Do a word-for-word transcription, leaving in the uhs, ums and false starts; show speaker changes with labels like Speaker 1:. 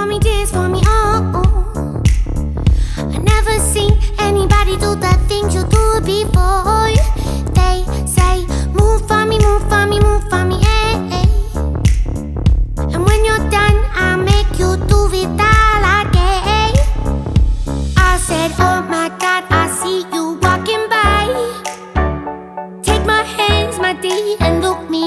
Speaker 1: for me, dance for me, oh, oh. I never seen anybody do the things you do before. They say, move for me, move for me, move for me, eh, eh. And when you're done, I'll make you do it all again. I said, oh my God, I see you walking by. Take my hands, my D, and look me